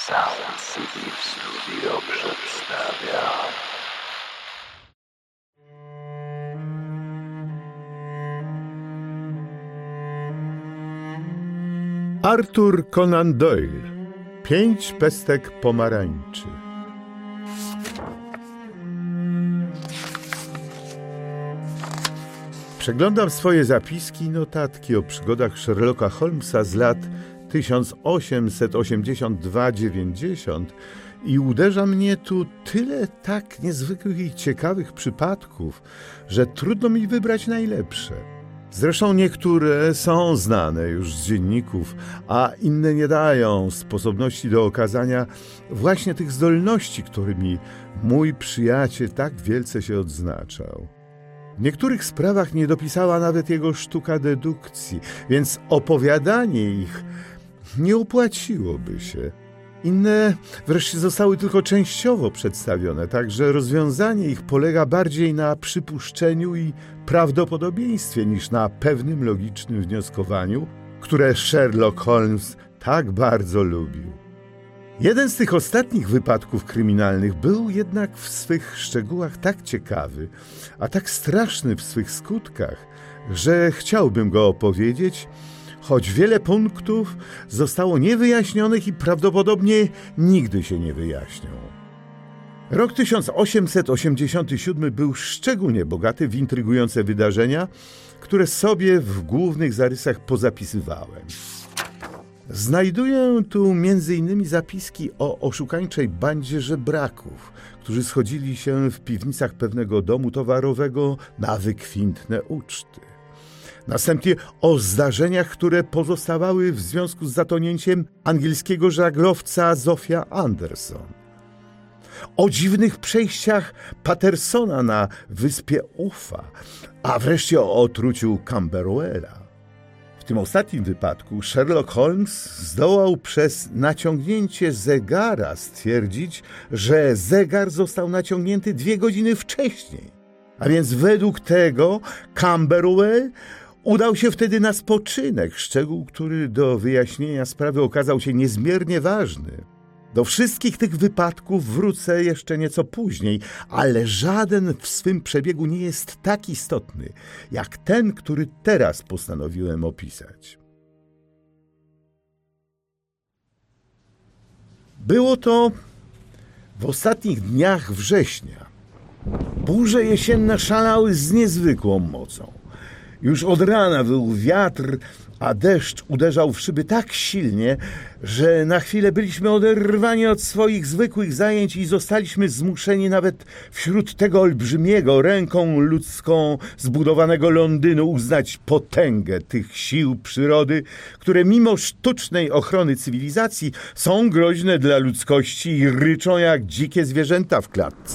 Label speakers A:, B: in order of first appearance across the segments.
A: Sound City Studio przedstawia.
B: Arthur Conan Doyle. 5 pestek pomarańczy. Przeglądam swoje zapiski i notatki o przygodach Sherlocka Holmesa z lat 1882-90 i uderza mnie tu tyle tak niezwykłych i ciekawych przypadków, że trudno mi wybrać najlepsze. Zresztą niektóre są znane już z dzienników, a inne nie dają sposobności do okazania właśnie tych zdolności, którymi mój przyjaciel tak wielce się odznaczał. W niektórych sprawach nie dopisała nawet jego sztuka dedukcji, więc opowiadanie ich nie opłaciłoby się. Inne wreszcie zostały tylko częściowo przedstawione, także rozwiązanie ich polega bardziej na przypuszczeniu i prawdopodobieństwie niż na pewnym logicznym wnioskowaniu, które Sherlock Holmes tak bardzo lubił. Jeden z tych ostatnich wypadków kryminalnych był jednak w swych szczegółach tak ciekawy, a tak straszny w swych skutkach, że chciałbym go opowiedzieć, choć wiele punktów zostało niewyjaśnionych i prawdopodobnie nigdy się nie wyjaśnią. Rok 1887 był szczególnie bogaty w intrygujące wydarzenia, które sobie w głównych zarysach pozapisywałem. Znajduję tu m.in. zapiski o oszukańczej bandzie żebraków, którzy schodzili się w piwnicach pewnego domu towarowego na wykwintne uczty. Następnie o zdarzeniach, które pozostawały w związku z zatonięciem angielskiego żaglowca Zofia Anderson. O dziwnych przejściach Pattersona na wyspie Uffa, a wreszcie o otruciu Camberwella. W tym ostatnim wypadku Sherlock Holmes zdołał przez naciągnięcie zegara stwierdzić, że zegar został naciągnięty 2 godziny wcześniej. A więc według tego Camberwell udał się wtedy na spoczynek, szczegół, który do wyjaśnienia sprawy okazał się niezmiernie ważny. Do wszystkich tych wypadków wrócę jeszcze nieco później, ale żaden w swym przebiegu nie jest tak istotny, jak ten, który teraz postanowiłem opisać. Było to w ostatnich dniach września. Burze jesienne szalały z niezwykłą mocą. Już od rana wył wiatr, a deszcz uderzał w szyby tak silnie, że na chwilę byliśmy oderwani od swoich zwykłych zajęć i zostaliśmy zmuszeni nawet wśród tego olbrzymiego, ręką ludzką zbudowanego Londynu uznać potęgę tych sił przyrody, które mimo sztucznej ochrony cywilizacji są groźne dla ludzkości i ryczą jak dzikie zwierzęta w klatce.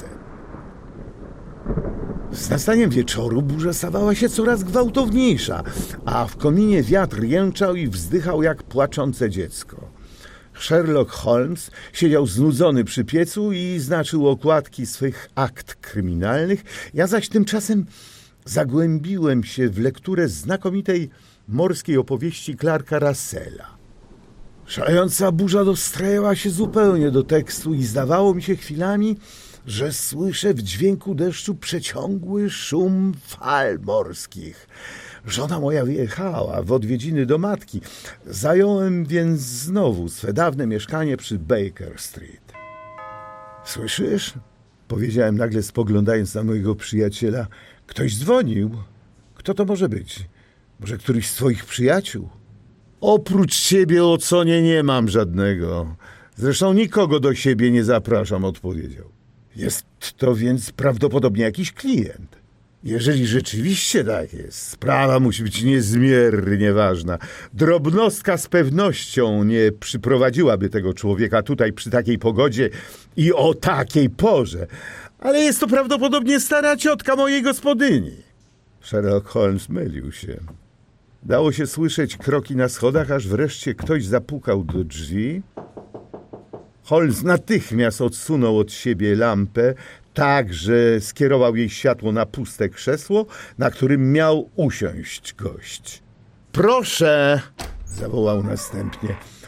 B: Z nastaniem wieczoru burza stawała się coraz gwałtowniejsza, a w kominie wiatr jęczał i wzdychał jak płaczące dziecko. Sherlock Holmes siedział znudzony przy piecu i znaczył okładki swych akt kryminalnych, ja zaś tymczasem zagłębiłem się w lekturę znakomitej morskiej opowieści Clarka Russella. Szalejąca burza dostrajała się zupełnie do tekstu i zdawało mi się chwilami, że słyszę w dźwięku deszczu przeciągły szum fal morskich. Żona moja wyjechała w odwiedziny do matki. Zająłem więc znowu swe dawne mieszkanie przy Baker Street. Słyszysz? Powiedziałem nagle, spoglądając na mojego przyjaciela. Ktoś dzwonił. Kto to może być? Może któryś z twoich przyjaciół? Oprócz ciebie, Watsonie, nie mam żadnego. Zresztą nikogo do siebie nie zapraszam, odpowiedział. Jest to więc prawdopodobnie jakiś klient. Jeżeli rzeczywiście tak jest, sprawa musi być niezmiernie ważna. Drobnostka z pewnością nie przyprowadziłaby tego człowieka tutaj przy takiej pogodzie i o takiej porze. Ale jest to prawdopodobnie stara ciotka mojej gospodyni. Sherlock Holmes mylił się. Dało się słyszeć kroki na schodach, aż wreszcie ktoś zapukał do drzwi. Holmes natychmiast odsunął od siebie lampę, tak, że skierował jej światło na puste krzesło, na którym miał usiąść gość. Proszę, zawołał następnie.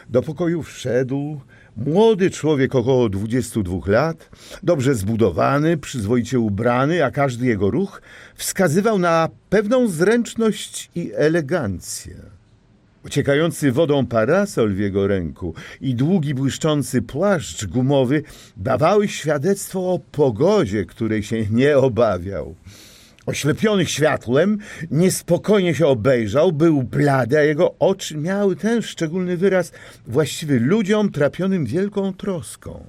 B: Do pokoju wszedł młody człowiek około 22 lat, dobrze zbudowany, przyzwoicie ubrany, a każdy jego ruch wskazywał na pewną zręczność i elegancję. Ociekający wodą parasol w jego ręku i długi błyszczący płaszcz gumowy dawały świadectwo o pogodzie, której się nie obawiał. Oślepiony światłem, niespokojnie się obejrzał, był blady, a jego oczy miały ten szczególny wyraz właściwy ludziom trapionym wielką troską.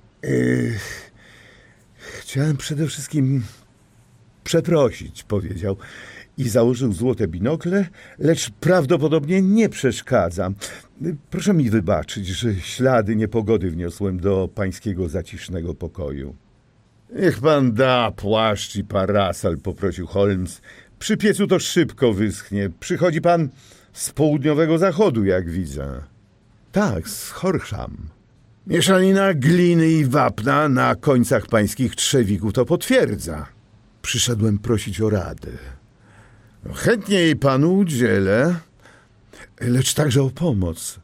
B: Chciałem przede wszystkim przeprosić, powiedział i założył złote binokle, lecz prawdopodobnie nie przeszkadzam. Proszę mi wybaczyć, że ślady niepogody wniosłem do pańskiego zacisznego pokoju. Niech pan da płaszcz i parasol, poprosił Holmes. Przy piecu to szybko wyschnie. Przychodzi pan z południowego zachodu, jak widzę. Tak, z Horsham. Mieszanina gliny i wapna na końcach pańskich trzewików to potwierdza. Przyszedłem prosić o radę. Chętnie jej panu udzielę, lecz także o pomoc.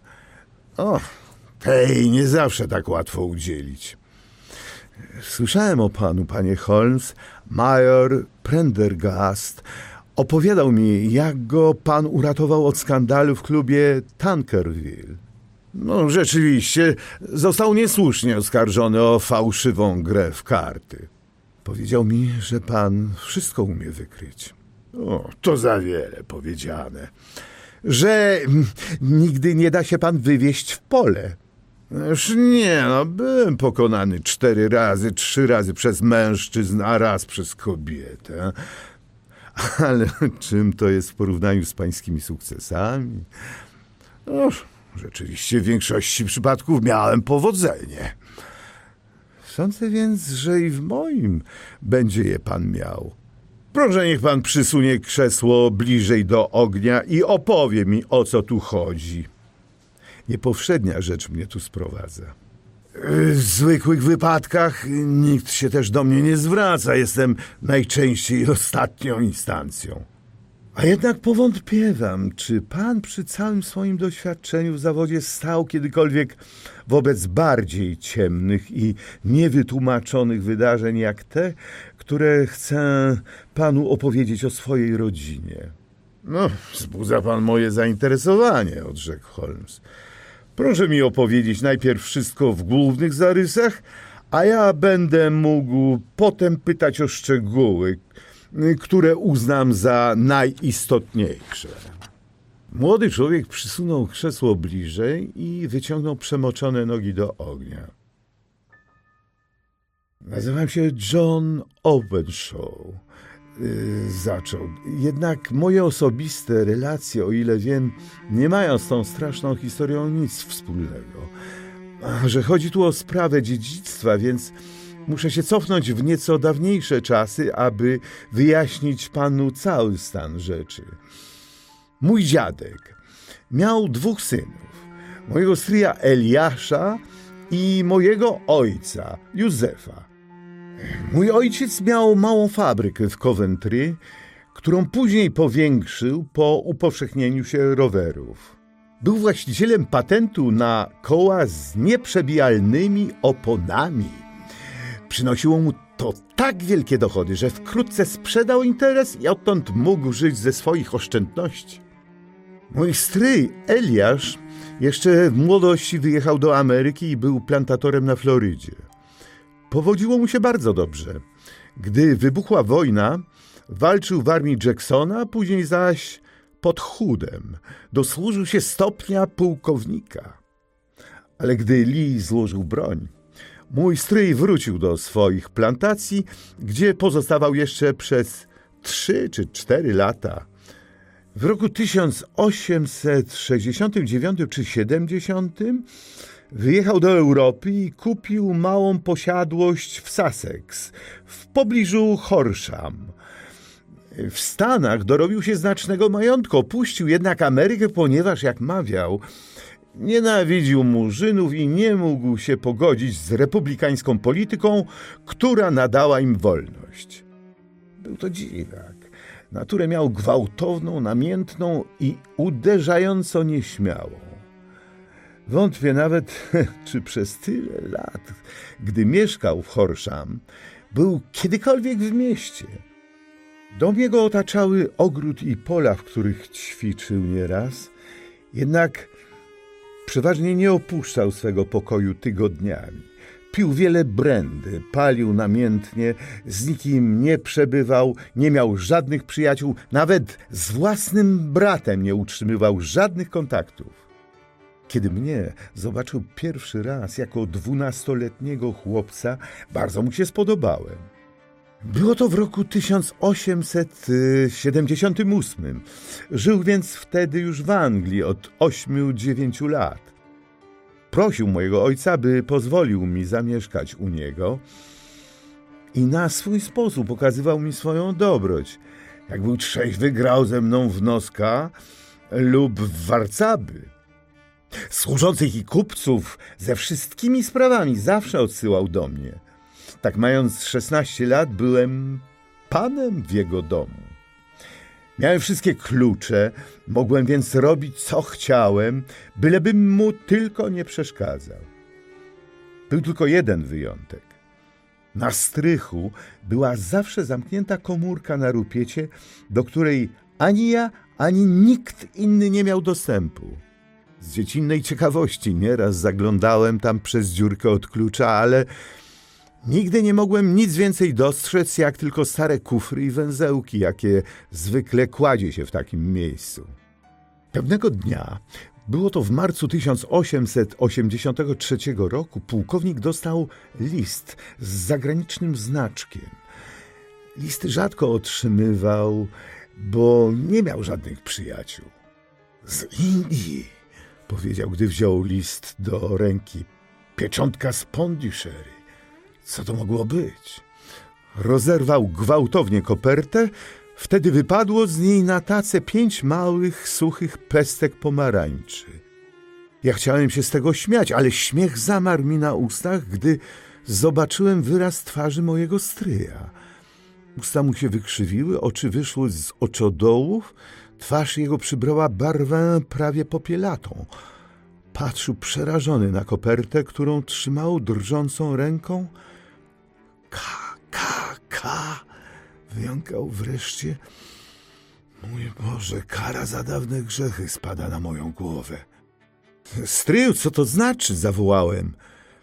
B: Tej nie zawsze tak łatwo udzielić. Słyszałem o panu, panie Holmes. Major Prendergast opowiadał mi, jak go pan uratował od skandalu w klubie Tankerville. Rzeczywiście, został niesłusznie oskarżony o fałszywą grę w karty. Powiedział mi, że pan wszystko umie wykryć. To za wiele powiedziane. Że nigdy nie da się pan wywieźć w pole. Już nie, byłem pokonany 4 razy, 3 razy przez mężczyzn, a raz przez kobietę. Ale czym to jest w porównaniu z pańskimi sukcesami? Rzeczywiście w większości przypadków miałem powodzenie. Sądzę więc, że i w moim będzie je pan miał. Proszę, niech pan przysunie krzesło bliżej do ognia i opowie mi, o co tu chodzi. Niepowszednia rzecz mnie tu sprowadza. W zwykłych wypadkach nikt się też do mnie nie zwraca. Jestem najczęściej ostatnią instancją. A jednak powątpiewam, czy pan przy całym swoim doświadczeniu w zawodzie stał kiedykolwiek wobec bardziej ciemnych i niewytłumaczonych wydarzeń jak te, które chcę panu opowiedzieć o swojej rodzinie. Wzbudza pan moje zainteresowanie, odrzekł Holmes. Proszę mi opowiedzieć najpierw wszystko w głównych zarysach, a ja będę mógł potem pytać o szczegóły, które uznam za najistotniejsze. Młody człowiek przysunął krzesło bliżej i wyciągnął przemoczone nogi do ognia. Nazywam się John Openshaw, zaczął. Jednak moje osobiste relacje, o ile wiem, nie mają z tą straszną historią nic wspólnego. Że chodzi tu o sprawę dziedzictwa, więc muszę się cofnąć w nieco dawniejsze czasy, aby wyjaśnić panu cały stan rzeczy. Mój dziadek miał 2 synów. Mojego stryja Eliasza i mojego ojca, Józefa. Mój ojciec miał małą fabrykę w Coventry, którą później powiększył po upowszechnieniu się rowerów. Był właścicielem patentu na koła z nieprzebijalnymi oponami. Przynosiło mu to tak wielkie dochody, że wkrótce sprzedał interes i odtąd mógł żyć ze swoich oszczędności. Mój stryj Eliasz jeszcze w młodości wyjechał do Ameryki i był plantatorem na Florydzie. Powodziło mu się bardzo dobrze. Gdy wybuchła wojna, walczył w armii Jacksona, później zaś pod Hoodem dosłużył się stopnia pułkownika. Ale gdy Lee złożył broń, mój stryj wrócił do swoich plantacji, gdzie pozostawał jeszcze przez 3 czy 4 lata. W roku 1869 czy 70 wyjechał do Europy i kupił małą posiadłość w Sussex, w pobliżu Horsham. W Stanach dorobił się znacznego majątku, opuścił jednak Amerykę, ponieważ, jak mawiał, nienawidził murzynów i nie mógł się pogodzić z republikańską polityką, która nadała im wolność. Był to dziwak. Naturę miał gwałtowną, namiętną i uderzająco nieśmiałą. Wątpię nawet, czy przez tyle lat, gdy mieszkał w Horsham, był kiedykolwiek w mieście. Dom jego otaczały ogród i pola, w których ćwiczył nieraz, jednak przeważnie nie opuszczał swego pokoju tygodniami. Pił wiele brędy, palił namiętnie, z nikim nie przebywał, nie miał żadnych przyjaciół, nawet z własnym bratem nie utrzymywał żadnych kontaktów. Kiedy mnie zobaczył pierwszy raz jako 12-letniego chłopca, bardzo mu się spodobałem. Było to w roku 1878. Żył więc wtedy już w Anglii od 8-9 lat. Prosił mojego ojca, by pozwolił mi zamieszkać u niego i na swój sposób okazywał mi swoją dobroć. Jak był trzeźwy, grał ze mną w noska lub w warcaby. Służących i kupców ze wszystkimi sprawami zawsze odsyłał do mnie. Tak mając 16 lat byłem panem w jego domu. Miałem wszystkie klucze, mogłem więc robić co chciałem, bylebym mu tylko nie przeszkadzał. Był tylko jeden wyjątek. Na strychu była zawsze zamknięta komórka na rupiecie, do której ani ja, ani nikt inny nie miał dostępu. Z dziecinnej ciekawości nieraz zaglądałem tam przez dziurkę od klucza, ale nigdy nie mogłem nic więcej dostrzec, jak tylko stare kufry i węzełki, jakie zwykle kładzie się w takim miejscu. Pewnego dnia, było to w marcu 1883 roku, pułkownik dostał list z zagranicznym znaczkiem. Listy rzadko otrzymywał, bo nie miał żadnych przyjaciół. Z Indii, powiedział, gdy wziął list do ręki. Pieczątka z Pondicherry. Co to mogło być? Rozerwał gwałtownie kopertę, wtedy wypadło z niej na tacę 5 małych, suchych pestek pomarańczy. Ja chciałem się z tego śmiać, ale śmiech zamarł mi na ustach, gdy zobaczyłem wyraz twarzy mojego stryja. Usta mu się wykrzywiły, oczy wyszły z oczodołów, twarz jego przybrała barwę prawie popielatą. Patrzył przerażony na kopertę, którą trzymał drżącą ręką. K, wyjąkał wreszcie. Mój Boże, kara za dawne grzechy spada na moją głowę. Stryju, co to znaczy? Zawołałem.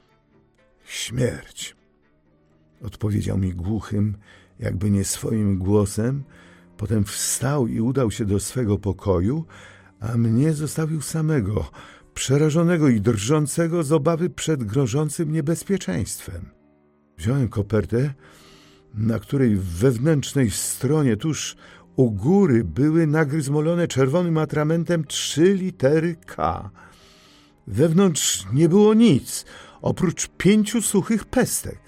B: Śmierć, odpowiedział mi głuchym, jakby nie swoim głosem. Potem wstał i udał się do swego pokoju, a mnie zostawił samego, przerażonego i drżącego z obawy przed grożącym niebezpieczeństwem. Wziąłem kopertę, na której w wewnętrznej stronie tuż u góry były nagryzmolone czerwonym atramentem 3 litery K. Wewnątrz nie było nic, oprócz 5 suchych pestek.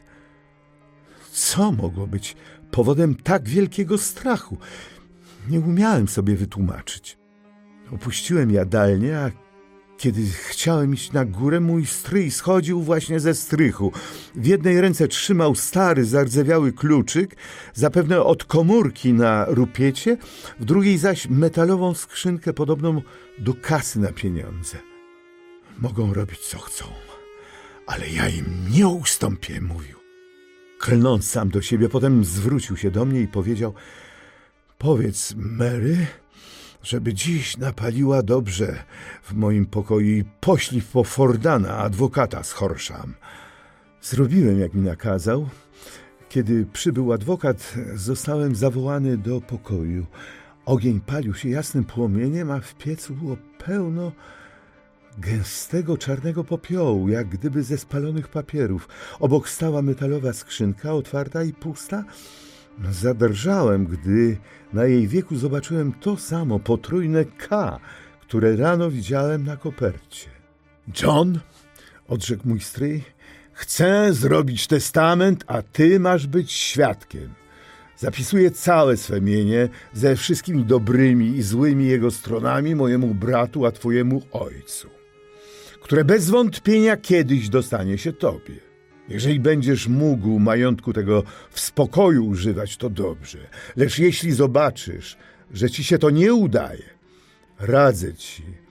B: Co mogło być powodem tak wielkiego strachu? Nie umiałem sobie wytłumaczyć. Opuściłem jadalnię, a kiedy chciałem iść na górę, mój stryj schodził właśnie ze strychu. W jednej ręce trzymał stary, zardzewiały kluczyk, zapewne od komórki na rupiecie, w drugiej zaś metalową skrzynkę podobną do kasy na pieniądze. Mogą robić co chcą, ale ja im nie ustąpię, mówił. Klnąc sam do siebie, potem zwrócił się do mnie i powiedział: powiedz Mary, żeby dziś napaliła dobrze w moim pokoju i poślij po Fordana, adwokata z Horsham. Zrobiłem, jak mi nakazał. Kiedy przybył adwokat, zostałem zawołany do pokoju. Ogień palił się jasnym płomieniem, a w piecu było pełno gęstego czarnego popiołu, jak gdyby ze spalonych papierów. Obok stała metalowa skrzynka, otwarta i pusta. Zadrżałem, gdy na jej wieku zobaczyłem to samo potrójne K, które rano widziałem na kopercie. John, odrzekł mój stryj, chcę zrobić testament, a ty masz być świadkiem. Zapisuję całe swe mienie ze wszystkimi dobrymi i złymi jego stronami mojemu bratu, a twojemu ojcu, które bez wątpienia kiedyś dostanie się tobie. Jeżeli będziesz mógł majątku tego w spokoju używać, to dobrze. Lecz jeśli zobaczysz, że ci się to nie udaje, radzę ci,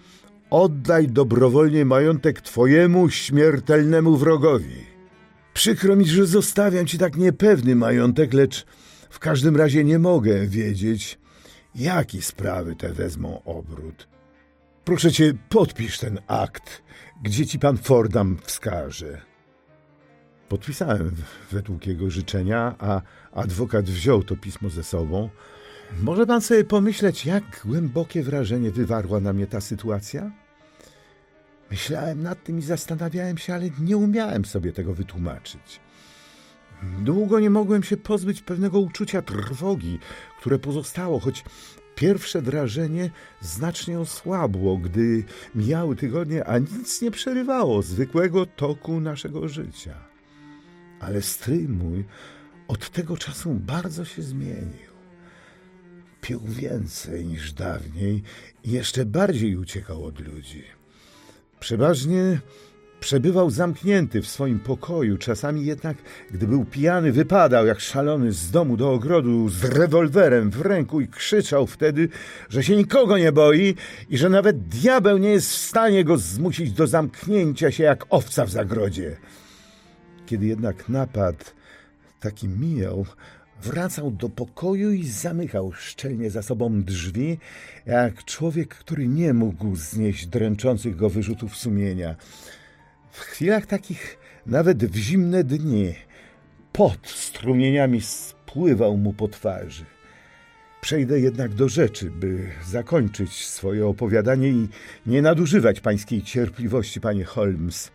B: Oddaj dobrowolnie majątek twojemu śmiertelnemu wrogowi. Przykro mi, że zostawiam ci tak niepewny majątek, lecz w każdym razie nie mogę wiedzieć, jaki sprawy te wezmą obrót. Proszę cię, podpisz ten akt, gdzie ci pan Fordham wskaże. Podpisałem według jego życzenia, a adwokat wziął to pismo ze sobą. Może pan sobie pomyśleć, jak głębokie wrażenie wywarła na mnie ta sytuacja? Myślałem nad tym i zastanawiałem się, ale nie umiałem sobie tego wytłumaczyć. Długo nie mogłem się pozbyć pewnego uczucia trwogi, które pozostało, choć pierwsze drażenie znacznie osłabło, gdy mijały tygodnie, a nic nie przerywało zwykłego toku naszego życia. Ale stryj mój od tego czasu bardzo się zmienił. Pił więcej niż dawniej i jeszcze bardziej uciekał od ludzi. Przeważnie przebywał zamknięty w swoim pokoju, czasami jednak, gdy był pijany, wypadał jak szalony z domu do ogrodu z rewolwerem w ręku i krzyczał wtedy, że się nikogo nie boi i że nawet diabeł nie jest w stanie go zmusić do zamknięcia się jak owca w zagrodzie. Kiedy jednak napad taki mijał, wracał do pokoju i zamykał szczelnie za sobą drzwi, jak człowiek, który nie mógł znieść dręczących go wyrzutów sumienia. W chwilach takich, nawet w zimne dni, pot strumieniami spływał mu po twarzy. Przejdę jednak do rzeczy, by zakończyć swoje opowiadanie i nie nadużywać pańskiej cierpliwości, panie Holmes.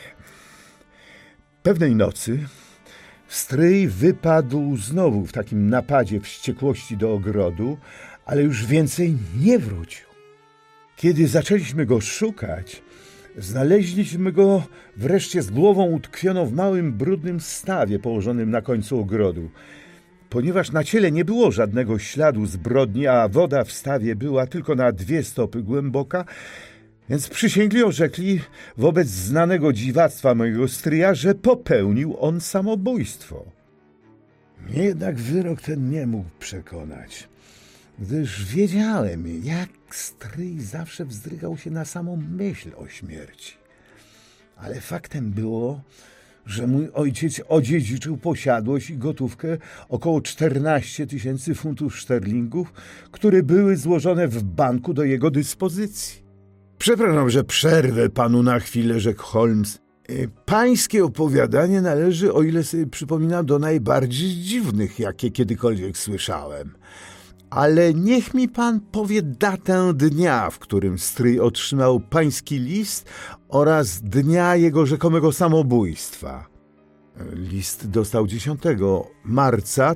B: Pewnej nocy stryj wypadł znowu w takim napadzie wściekłości do ogrodu, ale już więcej nie wrócił. Kiedy zaczęliśmy go szukać, znaleźliśmy go wreszcie z głową utkwioną w małym, brudnym stawie położonym na końcu ogrodu. Ponieważ na ciele nie było żadnego śladu zbrodni, a woda w stawie była tylko na 2 stopy głęboka, więc przysięgli orzekli wobec znanego dziwactwa mojego stryja, że popełnił on samobójstwo. Mnie jednak wyrok ten nie mógł przekonać, gdyż wiedziałem, jak stryj zawsze wzdrygał się na samą myśl o śmierci. Ale faktem było, że mój ojciec odziedziczył posiadłość i gotówkę około 14 000 funtów szterlingów, które były złożone w banku do jego dyspozycji. Przepraszam, że przerwę panu na chwilę, rzekł Holmes. Pańskie opowiadanie należy, o ile sobie przypominam, do najbardziej dziwnych, jakie kiedykolwiek słyszałem. Ale niech mi pan powie datę dnia, w którym stryj otrzymał pański list oraz dnia jego rzekomego samobójstwa. List dostał 10 marca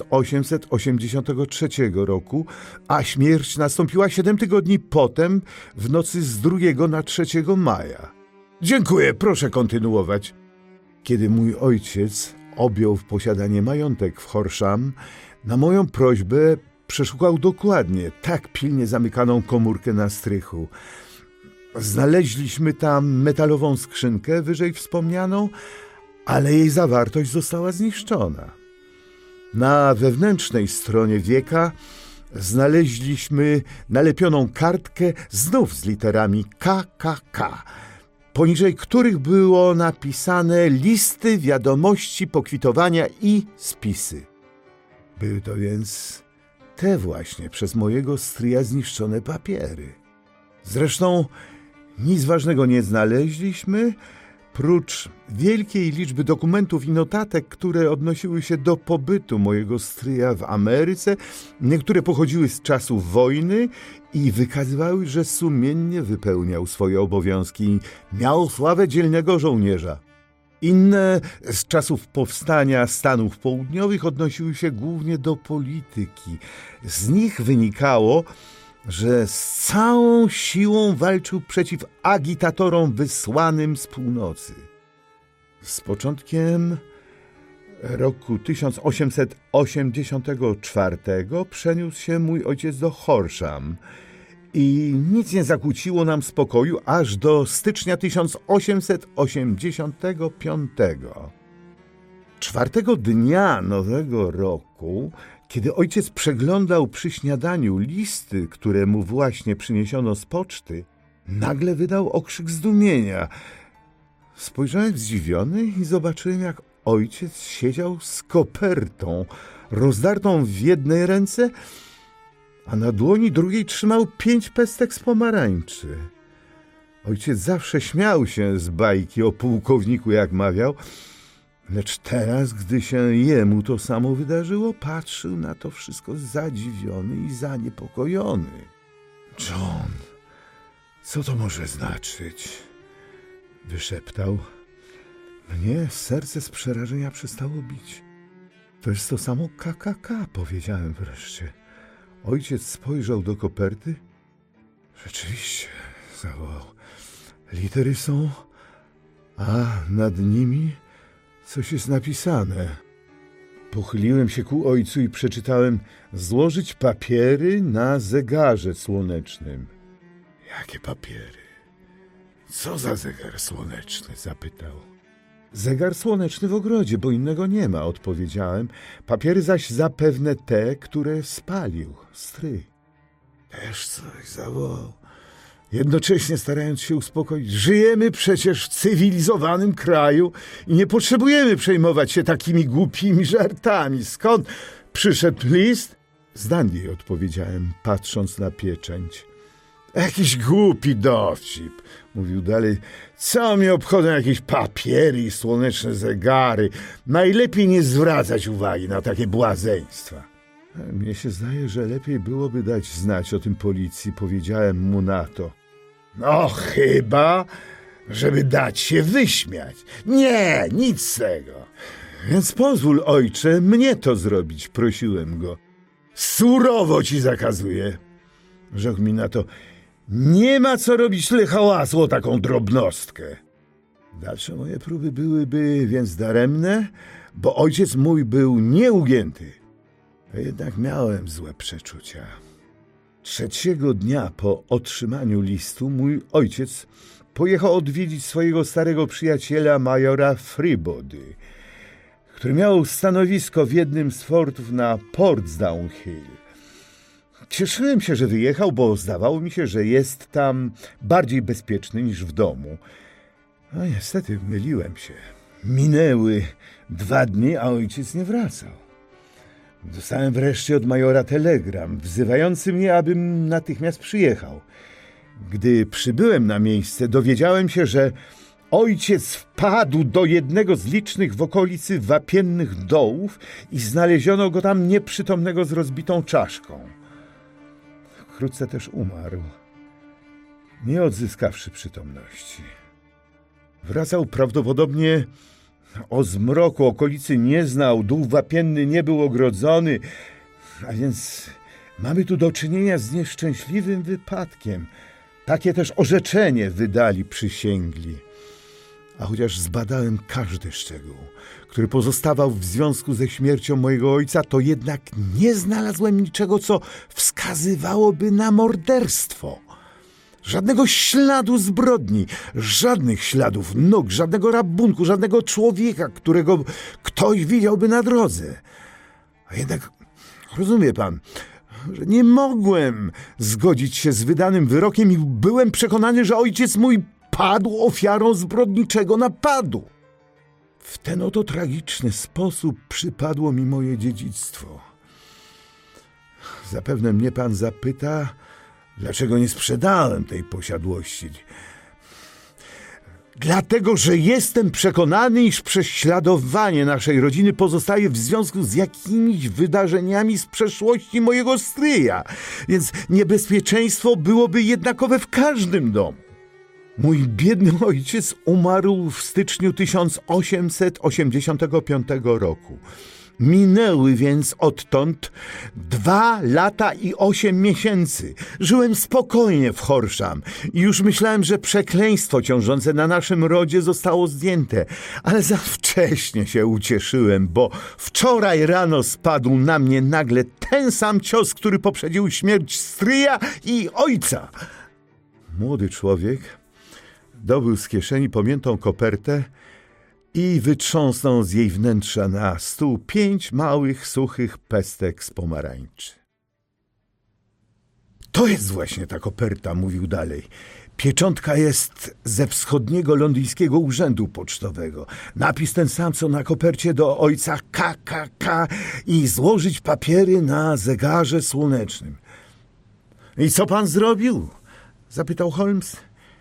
B: 1883 roku, a śmierć nastąpiła 7 tygodni potem, w nocy z 2 na 3 maja. Dziękuję, proszę kontynuować. Kiedy mój ojciec objął w posiadanie majątek w Horsham, na moją prośbę przeszukał dokładnie tak pilnie zamykaną komórkę na strychu. Znaleźliśmy tam metalową skrzynkę, wyżej wspomnianą, ale jej zawartość została zniszczona. Na wewnętrznej stronie wieka znaleźliśmy nalepioną kartkę znów z literami KKK, poniżej których było napisane listy, wiadomości, pokwitowania i spisy. Były to więc te właśnie przez mojego stryja zniszczone papiery. Zresztą nic ważnego nie znaleźliśmy, prócz wielkiej liczby dokumentów i notatek, które odnosiły się do pobytu mojego stryja w Ameryce. Niektóre pochodziły z czasów wojny i wykazywały, że sumiennie wypełniał swoje obowiązki i miał sławę dzielnego żołnierza. Inne z czasów powstania Stanów Południowych odnosiły się głównie do polityki. Z nich wynikało, że z całą siłą walczył przeciw agitatorom wysłanym z północy. Z początkiem roku 1884 przeniósł się mój ojciec do Horsham i nic nie zakłóciło nam spokoju aż do stycznia 1885. 4 dnia nowego roku, kiedy ojciec przeglądał przy śniadaniu listy, które mu właśnie przyniesiono z poczty, Nagle wydał okrzyk zdumienia. Spojrzałem zdziwiony i zobaczyłem, jak ojciec siedział z kopertą, rozdartą w jednej ręce, a na dłoni drugiej trzymał 5 pestek z pomarańczy. Ojciec zawsze śmiał się z bajki o pułkowniku, jak mawiał, lecz teraz, gdy się jemu to samo wydarzyło, patrzył na to wszystko zadziwiony i zaniepokojony. John, co to może znaczyć? Wyszeptał. Mnie serce z przerażenia przestało bić. To jest to samo KKK, powiedziałem wreszcie. Ojciec spojrzał do koperty. Rzeczywiście, zawołał. Litery są, a nad nimi coś jest napisane. Pochyliłem się ku ojcu i przeczytałem: złożyć papiery na zegarze słonecznym. Jakie papiery? Co za zegar słoneczny? Zapytał. Zegar słoneczny w ogrodzie, bo innego nie ma, odpowiedziałem. Papiery zaś zapewne te, które spalił stryj. Też coś zawołał, jednocześnie starając się uspokoić. Żyjemy przecież w cywilizowanym kraju i nie potrzebujemy przejmować się takimi głupimi żartami. Skąd przyszedł list? Z Dandii, odpowiedziałem, patrząc na pieczęć. Jakiś głupi dowcip, mówił dalej. Co mnie obchodzą jakieś papiery i słoneczne zegary? Najlepiej nie zwracać uwagi na takie błazeństwa. Mnie się zdaje, że lepiej byłoby dać znać o tym policji, powiedziałem mu na to. No chyba, żeby dać się wyśmiać. Nie, nic z tego. Więc pozwól, ojcze, mnie to zrobić, prosiłem go. Surowo ci zakazuję. Rzekł mi na to. Nie ma co robić tyle hałasu o taką drobnostkę. Dalsze moje próby byłyby więc daremne, bo ojciec mój był nieugięty. A jednak miałem złe przeczucia. 3. dnia po otrzymaniu listu mój ojciec pojechał odwiedzić swojego starego przyjaciela majora Freebody, który miał stanowisko w jednym z fortów na Portsdown Hill. Cieszyłem się, że wyjechał, bo zdawało mi się, że jest tam bardziej bezpieczny niż w domu. No niestety myliłem się. Minęły 2 dni, a ojciec nie wracał. Dostałem wreszcie od majora telegram, wzywający mnie, abym natychmiast przyjechał. Gdy przybyłem na miejsce, dowiedziałem się, że ojciec wpadł do jednego z licznych w okolicy wapiennych dołów i znaleziono go tam nieprzytomnego z rozbitą czaszką. Wkrótce też umarł, nie odzyskawszy przytomności. Wracał prawdopodobnie o zmroku, okolicy nie znał, dół wapienny nie był ogrodzony, a więc mamy tu do czynienia z nieszczęśliwym wypadkiem. Takie też orzeczenie wydali przysięgli. A chociaż zbadałem każdy szczegół, który pozostawał w związku ze śmiercią mojego ojca, to jednak nie znalazłem niczego, co wskazywałoby na morderstwo. Żadnego śladu zbrodni, żadnych śladów nóg, żadnego rabunku, żadnego człowieka, którego ktoś widziałby na drodze. A jednak rozumie pan, że nie mogłem zgodzić się z wydanym wyrokiem i byłem przekonany, że ojciec mój padł ofiarą zbrodniczego napadu. W ten oto tragiczny sposób przypadło mi moje dziedzictwo. Zapewne mnie pan zapyta, dlaczego nie sprzedałem tej posiadłości. Dlatego, że jestem przekonany, iż prześladowanie naszej rodziny pozostaje w związku z jakimiś wydarzeniami z przeszłości mojego stryja, więc niebezpieczeństwo byłoby jednakowe w każdym domu. Mój biedny ojciec umarł w styczniu 1885 roku. Minęły więc odtąd 2 lata i 8 miesięcy. Żyłem spokojnie w Horsham i już myślałem, że przekleństwo ciążące na naszym rodzie zostało zdjęte. Ale za wcześnie się ucieszyłem, bo wczoraj rano spadł na mnie nagle ten sam cios, który poprzedził śmierć stryja i ojca. Młody człowiek dobył z kieszeni pamiętną kopertę i wytrząsnął z jej wnętrza na stół 5 małych, suchych pestek z pomarańczy. To jest właśnie ta koperta, mówił dalej. Pieczątka jest ze wschodniego londyńskiego urzędu pocztowego. Napis ten sam, co na kopercie do ojca KKK i złożyć papiery na zegarze słonecznym. I co pan zrobił? Zapytał Holmes.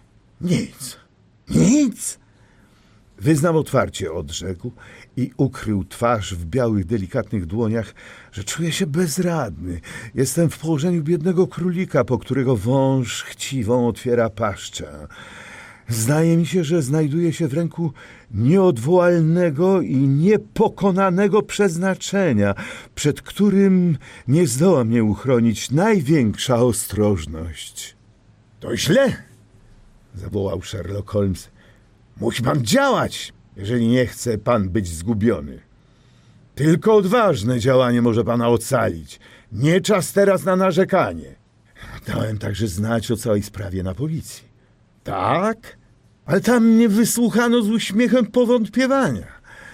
B: Nic. Wyznam otwarcie, odrzekł i ukrył twarz w białych, delikatnych dłoniach, że czuje się bezradny. Jestem w położeniu biednego królika, po którego wąż chciwą otwiera paszczę. Zdaje mi się, że znajduje się w ręku nieodwołalnego i niepokonanego przeznaczenia, przed którym nie zdoła mnie uchronić największa ostrożność. To źle, zawołał Sherlock Holmes. Musi pan działać, jeżeli nie chce pan być zgubiony. Tylko odważne działanie może pana ocalić. Nie czas teraz na narzekanie. Dałem także znać o całej sprawie na policji. Tak? Ale tam mnie wysłuchano z uśmiechem powątpiewania.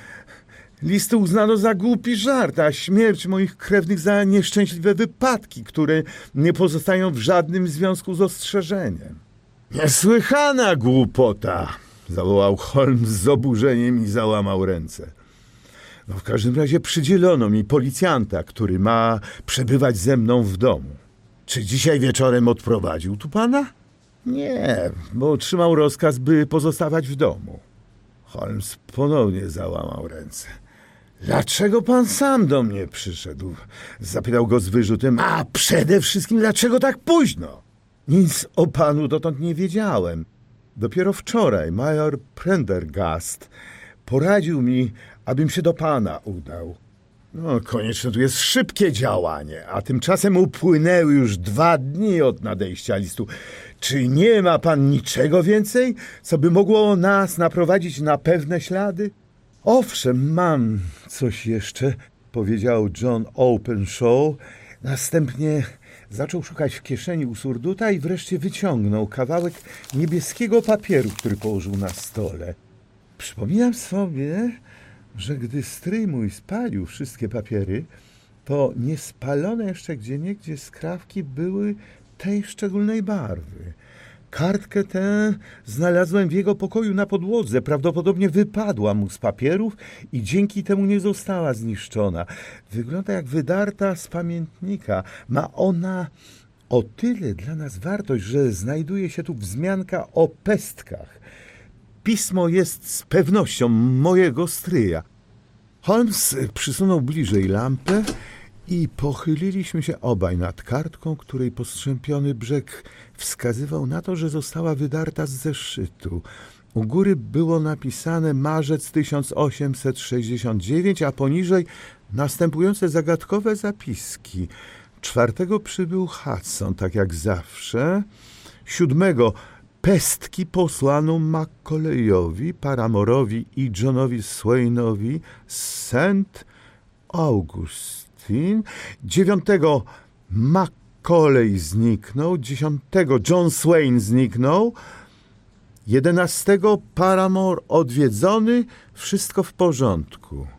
B: Listy uznano za głupi żart, a śmierć moich krewnych za nieszczęśliwe wypadki, które nie pozostają w żadnym związku z ostrzeżeniem. Niesłychana głupota! Zawołał Holmes z oburzeniem i załamał ręce. No w każdym razie przydzielono mi policjanta, który ma przebywać ze mną w domu. Czy dzisiaj wieczorem odprowadził tu pana? Nie, bo otrzymał rozkaz, by pozostawać w domu. Holmes ponownie załamał ręce. Dlaczego pan sam do mnie przyszedł? Zapytał go z wyrzutem. A przede wszystkim, dlaczego tak późno? Nic o panu dotąd nie wiedziałem. Dopiero wczoraj major Prendergast poradził mi, abym się do pana udał. No, konieczne tu jest szybkie działanie, a tymczasem upłynęły już 2 dni od nadejścia listu. Czy nie ma pan niczego więcej, co by mogło nas naprowadzić na pewne ślady? Owszem, mam coś jeszcze, powiedział John Openshaw. Następnie zaczął szukać w kieszeni u surduta i wreszcie wyciągnął kawałek niebieskiego papieru, który położył na stole. Przypominam sobie, że gdy stryj mój spalił wszystkie papiery, to niespalone jeszcze gdzieniegdzie skrawki były tej szczególnej barwy. Kartkę tę znalazłem w jego pokoju na podłodze. Prawdopodobnie wypadła mu z papierów i dzięki temu nie została zniszczona. Wygląda jak wydarta z pamiętnika. Ma ona o tyle dla nas wartość, że znajduje się tu wzmianka o pestkach. Pismo jest z pewnością mojego stryja. Holmes przysunął bliżej lampę i pochyliliśmy się obaj nad kartką, której postrzępiony brzeg wskazywał na to, że została wydarta z zeszytu. U góry było napisane marzec 1869, a poniżej następujące zagadkowe zapiski. 4 przybył Hudson, tak jak zawsze. 7 pestki posłano Macauleyowi, Paramorowi i Johnowi Swainowi z St. Augustine. 9 Macaulay zniknął. 10 John Swain zniknął. 11 Paramore odwiedzony. Wszystko w porządku.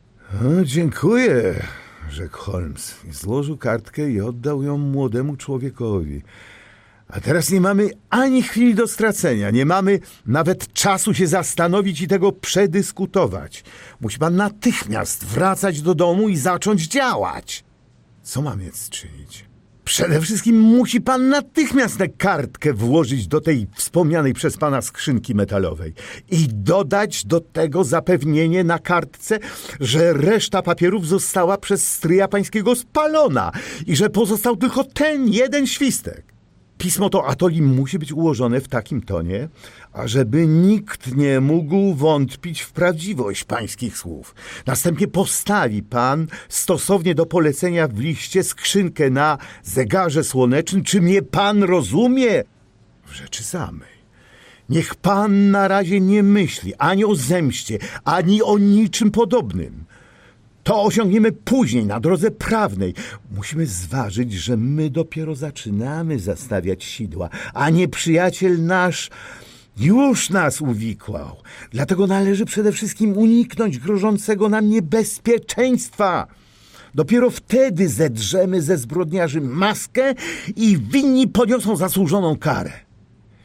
B: Dziękuję, rzekł Holmes. Złożył kartkę i oddał ją młodemu człowiekowi. A teraz nie mamy ani chwili do stracenia. Nie mamy nawet czasu się zastanowić i tego przedyskutować. Musi pan natychmiast wracać do domu i zacząć działać. Co mam więc czynić? Przede wszystkim musi pan natychmiast tę kartkę włożyć do tej wspomnianej przez pana skrzynki metalowej i dodać do tego zapewnienie na kartce, że reszta papierów została przez stryja pańskiego spalona i że pozostał tylko ten jeden świstek. Pismo to atoli musi być ułożone w takim tonie, ażeby nikt nie mógł wątpić w prawdziwość pańskich słów. Następnie postawi pan stosownie do polecenia w liście skrzynkę na zegarze słonecznym. Czy mnie pan rozumie? W rzeczy samej. Niech pan na razie nie myśli ani o zemście, ani o niczym podobnym. To osiągniemy później, na drodze prawnej. Musimy zważyć, że my dopiero zaczynamy zastawiać sidła, a nieprzyjaciel nasz już nas uwikłał. Dlatego należy przede wszystkim uniknąć grożącego nam niebezpieczeństwa. Dopiero wtedy zedrzemy ze zbrodniarzy maskę i winni poniosą zasłużoną karę.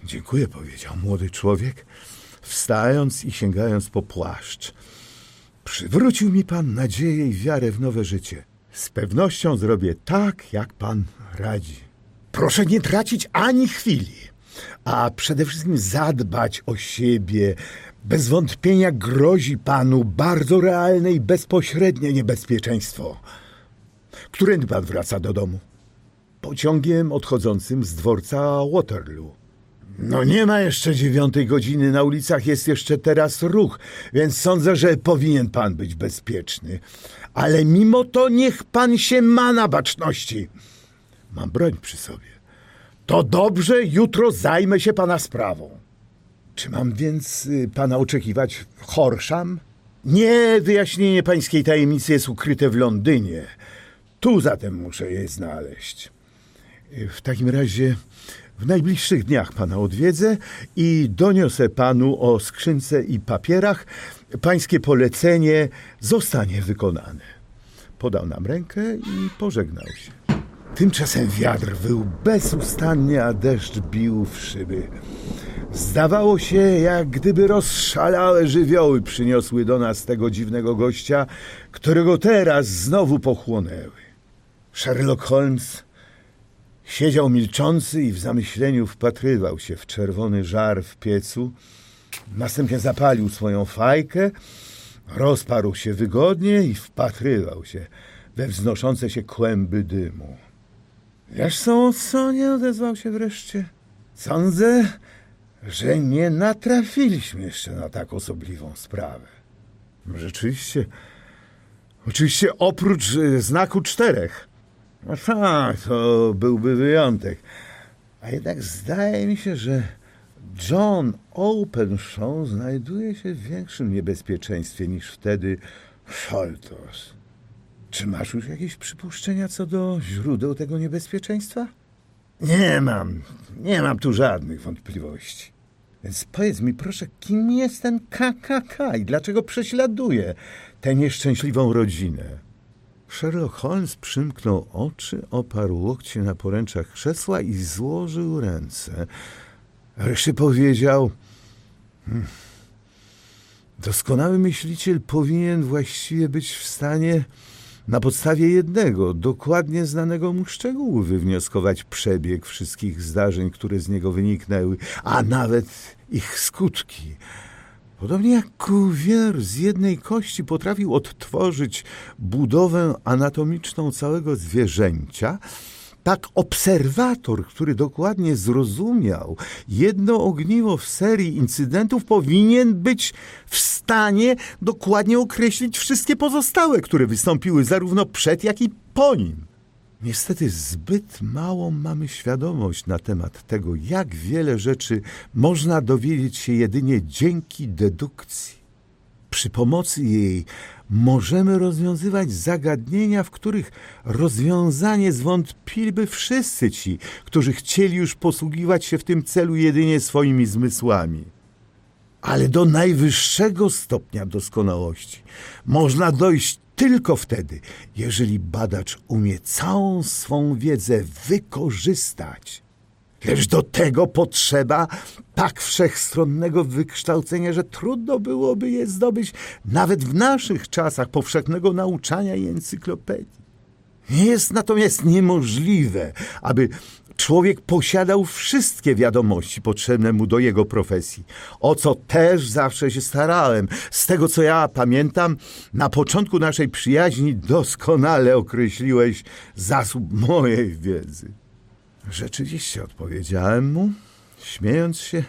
B: Dziękuję, powiedział młody człowiek, wstając i sięgając po płaszcz. Przywrócił mi pan nadzieję i wiarę w nowe życie. Z pewnością zrobię tak, jak pan radzi. Proszę nie tracić ani chwili, a przede wszystkim zadbać o siebie. Bez wątpienia grozi panu bardzo realne i bezpośrednie niebezpieczeństwo. Którędy pan wraca do domu? Pociągiem odchodzącym z dworca Waterloo. No nie ma jeszcze 9 godziny, na ulicach jest jeszcze teraz ruch, więc sądzę, że powinien pan być bezpieczny. Ale mimo to niech pan się ma na baczności. Mam broń przy sobie. To dobrze, jutro zajmę się pana sprawą. Czy mam więc pana oczekiwać w Horsham? Nie, wyjaśnienie pańskiej tajemnicy jest ukryte w Londynie. Tu zatem muszę je znaleźć. W takim razie w najbliższych dniach pana odwiedzę i doniosę panu o skrzynce i papierach. Pańskie polecenie zostanie wykonane. Podał nam rękę i pożegnał się. Tymczasem wiatr wył bezustannie, a deszcz bił w szyby. Zdawało się, jak gdyby rozszalałe żywioły przyniosły do nas tego dziwnego gościa, którego teraz znowu pochłonęły. Sherlock Holmes siedział milczący i w zamyśleniu wpatrywał się w czerwony żar w piecu. Następnie zapalił swoją fajkę, rozparł się wygodnie i wpatrywał się we wznoszące się kłęby dymu. Wiesz co, Watsonie? Odezwał się wreszcie. Sądzę, że nie natrafiliśmy jeszcze na tak osobliwą sprawę. Rzeczywiście, oczywiście oprócz znaku 4. No tak, to byłby wyjątek. A jednak zdaje mi się, że John Openshaw znajduje się w większym niebezpieczeństwie niż wtedy Sholtos. Czy masz już jakieś przypuszczenia co do źródeł tego niebezpieczeństwa? Nie mam tu żadnych wątpliwości. Więc powiedz mi proszę, kim jest ten KKK i dlaczego prześladuje tę nieszczęśliwą rodzinę? Sherlock Holmes przymknął oczy, oparł łokcie na poręczach krzesła i złożył ręce. Wreszcie powiedział: doskonały myśliciel powinien właściwie być w stanie na podstawie jednego, dokładnie znanego mu szczegółu wywnioskować przebieg wszystkich zdarzeń, które z niego wyniknęły, a nawet ich skutki. Podobnie jak Cuvier z jednej kości potrafił odtworzyć budowę anatomiczną całego zwierzęcia, tak obserwator, który dokładnie zrozumiał jedno ogniwo w serii incydentów, powinien być w stanie dokładnie określić wszystkie pozostałe, które wystąpiły zarówno przed, jak i po nim. Niestety zbyt małą mamy świadomość na temat tego, jak wiele rzeczy można dowiedzieć się jedynie dzięki dedukcji. Przy pomocy jej możemy rozwiązywać zagadnienia, w których rozwiązanie zwątpiliby wszyscy ci, którzy chcieli już posługiwać się w tym celu jedynie swoimi zmysłami. Ale do najwyższego stopnia doskonałości można dojść tylko wtedy, jeżeli badacz umie całą swą wiedzę wykorzystać. Lecz do tego potrzeba tak wszechstronnego wykształcenia, że trudno byłoby je zdobyć nawet w naszych czasach powszechnego nauczania i encyklopedii. Nie jest natomiast niemożliwe, aby człowiek posiadał wszystkie wiadomości potrzebne mu do jego profesji, o co też zawsze się starałem. Z tego, co ja pamiętam, na początku naszej przyjaźni doskonale określiłeś zasób mojej wiedzy. Rzeczywiście, odpowiedziałem mu, śmiejąc się.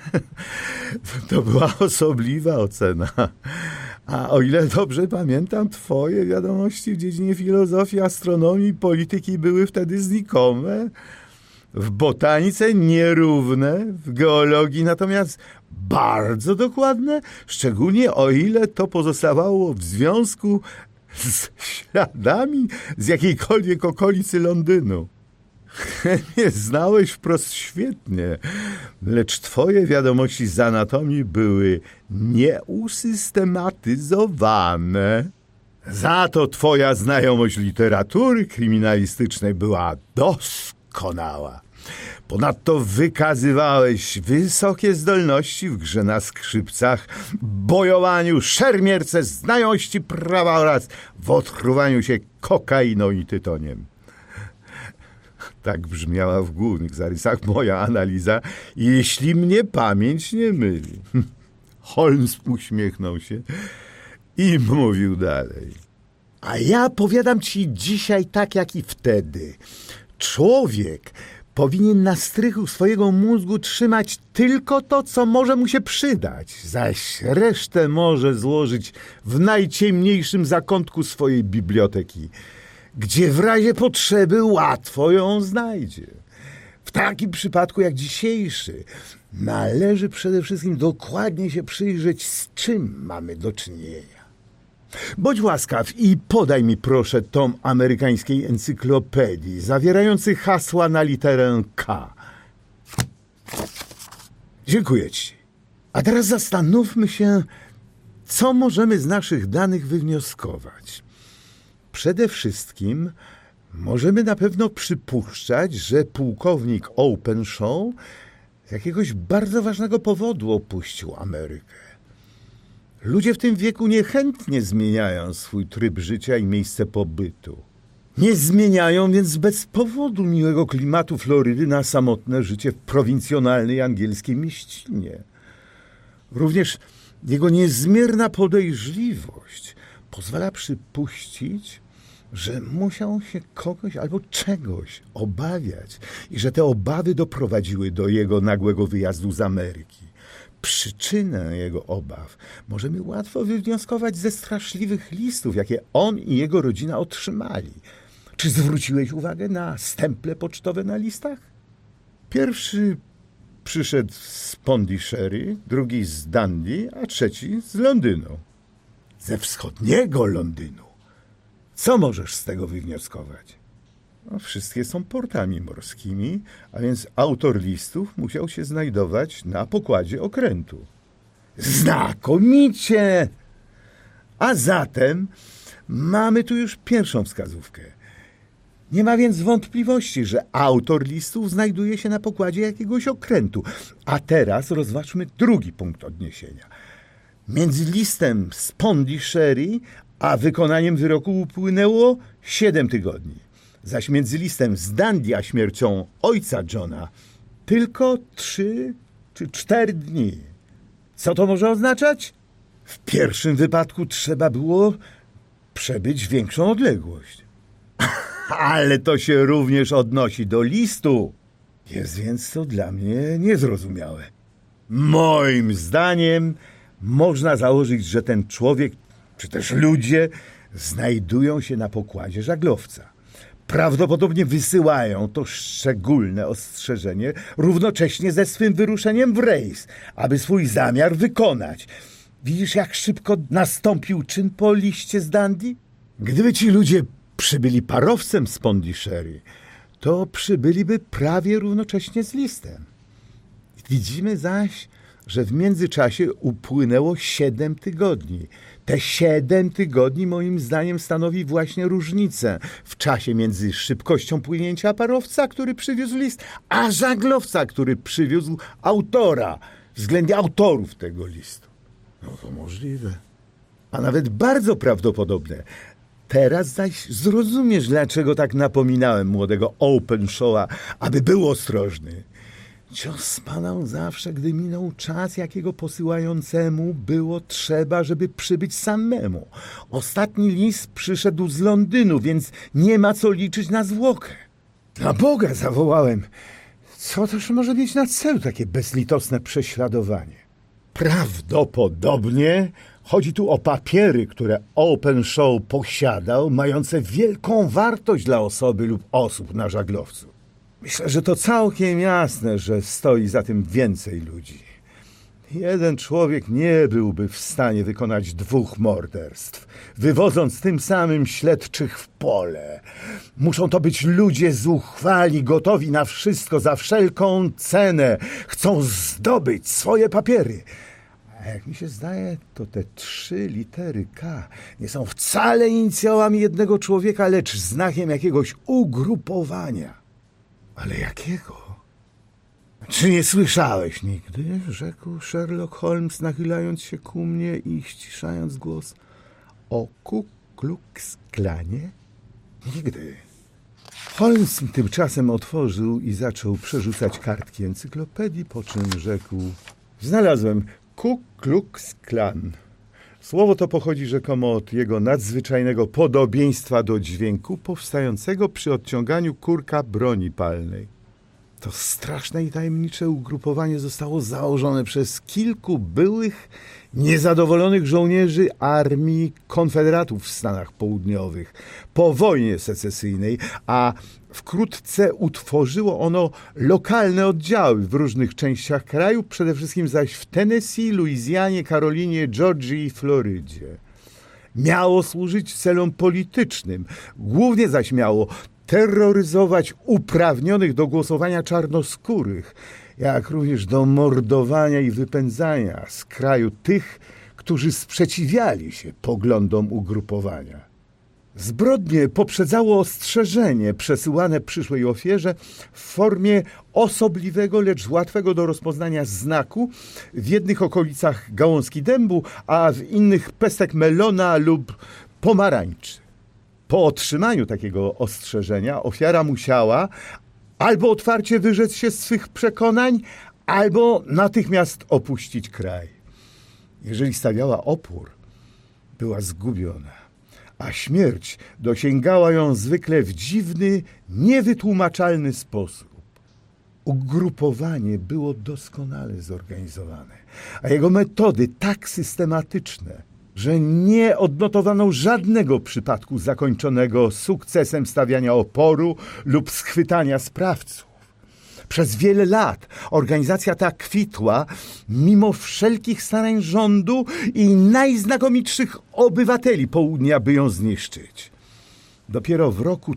B: To była osobliwa ocena. A o ile dobrze pamiętam, twoje wiadomości w dziedzinie filozofii, astronomii, polityki były wtedy znikome. W botanice nierówne, w geologii natomiast bardzo dokładne, szczególnie o ile to pozostawało w związku z śladami z jakiejkolwiek okolicy Londynu. Chemię znałeś wprost świetnie, lecz twoje wiadomości z anatomii były nieusystematyzowane. Za to twoja znajomość literatury kryminalistycznej była doskonała. Ponadto wykazywałeś wysokie zdolności w grze na skrzypcach, bojowaniu, szermierce, znajomości prawa oraz w otruwaniu się kokainą i tytoniem. Tak brzmiała w głównych zarysach moja analiza, jeśli mnie pamięć nie myli. Holmes uśmiechnął się i mówił dalej. A ja powiadam ci dzisiaj tak jak i wtedy. Człowiek powinien na strychu swojego mózgu trzymać tylko to, co może mu się przydać, zaś resztę może złożyć w najciemniejszym zakątku swojej biblioteki, gdzie w razie potrzeby łatwo ją znajdzie. W takim przypadku jak dzisiejszy należy przede wszystkim dokładnie się przyjrzeć, z czym mamy do czynienia. Bądź łaskaw i podaj mi proszę tom amerykańskiej encyklopedii zawierający hasła na literę K. Dziękuję ci. A teraz zastanówmy się, co możemy z naszych danych wywnioskować. Przede wszystkim możemy na pewno przypuszczać, że pułkownik Openshaw z jakiegoś bardzo ważnego powodu opuścił Amerykę. Ludzie w tym wieku niechętnie zmieniają swój tryb życia i miejsce pobytu. Nie zmieniają więc bez powodu miłego klimatu Florydy na samotne życie w prowincjonalnej angielskiej mieścinie. Również jego niezmierna podejrzliwość pozwala przypuścić, że musiał się kogoś albo czegoś obawiać i że te obawy doprowadziły do jego nagłego wyjazdu z Ameryki. Przyczynę jego obaw możemy łatwo wywnioskować ze straszliwych listów, jakie on i jego rodzina otrzymali. Czy zwróciłeś uwagę na stemple pocztowe na listach? Pierwszy przyszedł z Pondishery, drugi z Dundee, a trzeci z Londynu. Ze wschodniego Londynu. Co możesz z tego wywnioskować? No, wszystkie są portami morskimi, a więc autor listów musiał się znajdować na pokładzie okrętu. Znakomicie! A zatem mamy tu już pierwszą wskazówkę. Nie ma więc wątpliwości, że autor listów znajduje się na pokładzie jakiegoś okrętu. A teraz rozważmy drugi punkt odniesienia. Między listem z Pondishery a wykonaniem wyroku upłynęło 7 tygodni. Zaś między listem z Dundee a śmiercią ojca Johna tylko 3 czy 4 dni. Co to może oznaczać? W pierwszym wypadku trzeba było przebyć większą odległość. Ale to się również odnosi do listu. Jest więc to dla mnie niezrozumiałe. Moim zdaniem można założyć, że ten człowiek, czy też ludzie znajdują się na pokładzie żaglowca. Prawdopodobnie wysyłają to szczególne ostrzeżenie równocześnie ze swym wyruszeniem w rejs, aby swój zamiar wykonać. Widzisz, jak szybko nastąpił czyn po liście z Dundee? Gdyby ci ludzie przybyli parowcem z Pondishery, to przybyliby prawie równocześnie z listem. Widzimy zaś, że w międzyczasie upłynęło 7 tygodni. Te 7 tygodni moim zdaniem stanowi właśnie różnicę w czasie między szybkością płynięcia parowca, który przywiózł list, a żaglowca, który przywiózł autora, względnie autorów tego listu. No to możliwe. A nawet bardzo prawdopodobne. Teraz zaś zrozumiesz, dlaczego tak napominałem młodego Openshawa, aby był ostrożny. Cios spadał zawsze, gdy minął czas, jakiego posyłającemu było trzeba, żeby przybyć samemu. Ostatni list przyszedł z Londynu, więc nie ma co liczyć na zwłokę. Na Boga, zawołałem. Co też może mieć na celu takie bezlitosne prześladowanie? Prawdopodobnie chodzi tu o papiery, które Openshaw posiadał, mające wielką wartość dla osoby lub osób na żaglowcu. Myślę, że to całkiem jasne, że stoi za tym więcej ludzi. Jeden człowiek nie byłby w stanie wykonać 2 morderstw, wywodząc tym samym śledczych w pole. Muszą to być ludzie zuchwali, gotowi na wszystko za wszelką cenę. Chcą zdobyć swoje papiery. A jak mi się zdaje, to te 3 litery K nie są wcale inicjałami jednego człowieka, lecz znakiem jakiegoś ugrupowania. Ale jakiego? Czy nie słyszałeś nigdy? Rzekł Sherlock Holmes, nachylając się ku mnie i ściszając głos. O Ku Klux Klanie? Nigdy. Holmes tymczasem otworzył i zaczął przerzucać kartki encyklopedii, po czym rzekł: znalazłem Ku Klux Klan. Słowo to pochodzi rzekomo od jego nadzwyczajnego podobieństwa do dźwięku powstającego przy odciąganiu kurka broni palnej. To straszne i tajemnicze ugrupowanie zostało założone przez kilku byłych, niezadowolonych żołnierzy armii konfederatów w Stanach Południowych po wojnie secesyjnej, a wkrótce utworzyło ono lokalne oddziały w różnych częściach kraju, przede wszystkim zaś w Tennessee, Luizjanie, Karolinie, Georgii i Florydzie. Miało służyć celom politycznym, głównie zaś miało terroryzować uprawnionych do głosowania czarnoskórych, jak również do mordowania i wypędzania z kraju tych, którzy sprzeciwiali się poglądom ugrupowania. Zbrodnie poprzedzało ostrzeżenie przesyłane przyszłej ofierze w formie osobliwego, lecz łatwego do rozpoznania znaku, w jednych okolicach gałązki dębu, a w innych pestek melona lub pomarańczy. Po otrzymaniu takiego ostrzeżenia ofiara musiała albo otwarcie wyrzec się z swych przekonań, albo natychmiast opuścić kraj. Jeżeli stawiała opór, była zgubiona, a śmierć dosięgała ją zwykle w dziwny, niewytłumaczalny sposób. Ugrupowanie było doskonale zorganizowane, a jego metody tak systematyczne, że nie odnotowano żadnego przypadku zakończonego sukcesem stawiania oporu lub schwytania sprawców. Przez wiele lat organizacja ta kwitła mimo wszelkich starań rządu i najznakomitszych obywateli południa, by ją zniszczyć. Dopiero w roku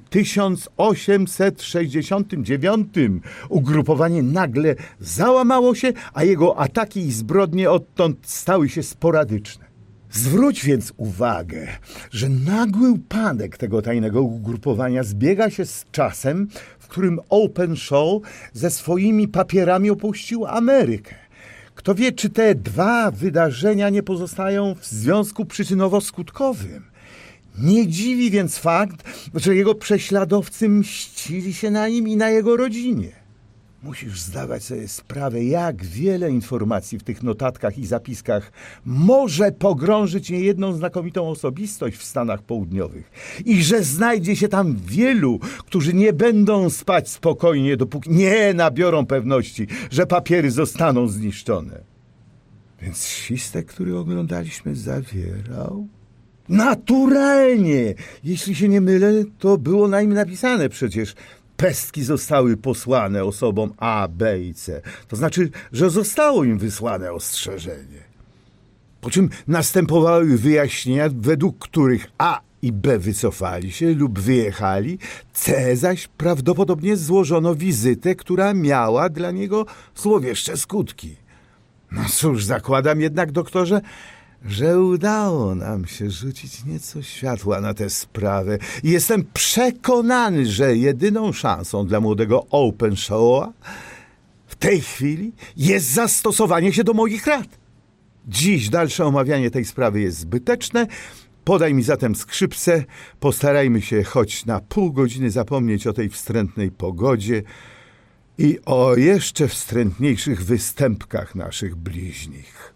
B: 1869 ugrupowanie nagle załamało się, a jego ataki i zbrodnie odtąd stały się sporadyczne. Zwróć więc uwagę, że nagły upadek tego tajnego ugrupowania zbiega się z czasem, w którym Openshaw ze swoimi papierami opuścił Amerykę. Kto wie, czy te dwa wydarzenia nie pozostają w związku przyczynowo-skutkowym. Nie dziwi więc fakt, że jego prześladowcy mścili się na nim i na jego rodzinie. Musisz zdawać sobie sprawę, jak wiele informacji w tych notatkach i zapiskach może pogrążyć niejedną znakomitą osobistość w Stanach Południowych i że znajdzie się tam wielu, którzy nie będą spać spokojnie, dopóki nie nabiorą pewności, że papiery zostaną zniszczone. Więc świstek, który oglądaliśmy, zawierał? Naturalnie! Jeśli się nie mylę, to było na nim napisane przecież. Pestki zostały posłane osobom A, B i C. To znaczy, że zostało im wysłane ostrzeżenie. Po czym następowały wyjaśnienia, według których A i B wycofali się lub wyjechali, C zaś prawdopodobnie złożono wizytę, która miała dla niego złowieszcze skutki. No cóż, zakładam jednak, doktorze, że udało nam się rzucić nieco światła na tę sprawę i jestem przekonany, że jedyną szansą dla młodego Openshawa w tej chwili jest zastosowanie się do moich rad. Dziś dalsze omawianie tej sprawy jest zbyteczne. Podaj mi zatem skrzypce, postarajmy się choć na pół godziny zapomnieć o tej wstrętnej pogodzie i o jeszcze wstrętniejszych występkach naszych bliźnich.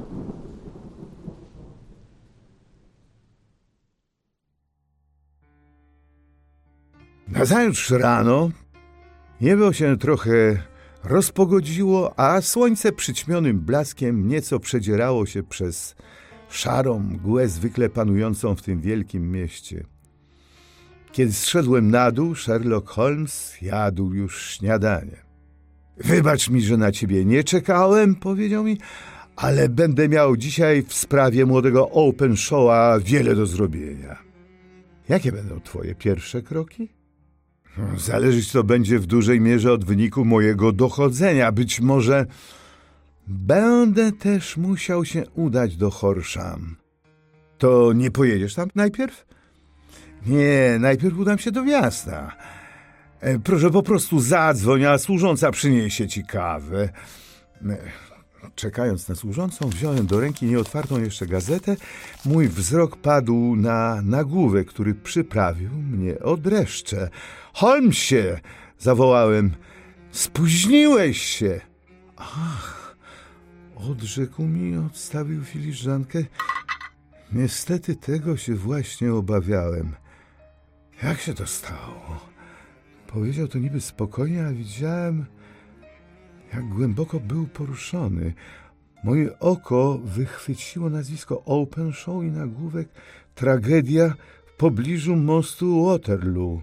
B: Nazajutrz rano niebo się trochę rozpogodziło, a słońce przyćmionym blaskiem nieco przedzierało się przez szarą mgłę zwykle panującą w tym wielkim mieście. Kiedy zszedłem na dół, Sherlock Holmes jadł już śniadanie. Wybacz mi, że na ciebie nie czekałem, powiedział mi, ale będę miał dzisiaj w sprawie młodego Openshawa wiele do zrobienia. Jakie będą twoje pierwsze kroki? Zależeć to będzie w dużej mierze od wyniku mojego dochodzenia. Być może będę też musiał się udać do Horsham. To nie pojedziesz tam najpierw? Nie, najpierw udam się do miasta. Proszę, po prostu zadzwoń, a służąca przyniesie ci kawę. Czekając na służącą, wziąłem do ręki nieotwartą jeszcze gazetę. Mój wzrok padł na nagłówek, który przyprawił mnie o dreszcze. Holmesie! Zawołałem. Spóźniłeś się! Ach! Odrzekł mi i odstawił filiżankę. Niestety tego się właśnie obawiałem. Jak się to stało? Powiedział to niby spokojnie, a widziałem, jak głęboko był poruszony. Moje oko wychwyciło nazwisko Openshaw i nagłówek Tragedia w pobliżu mostu Waterloo.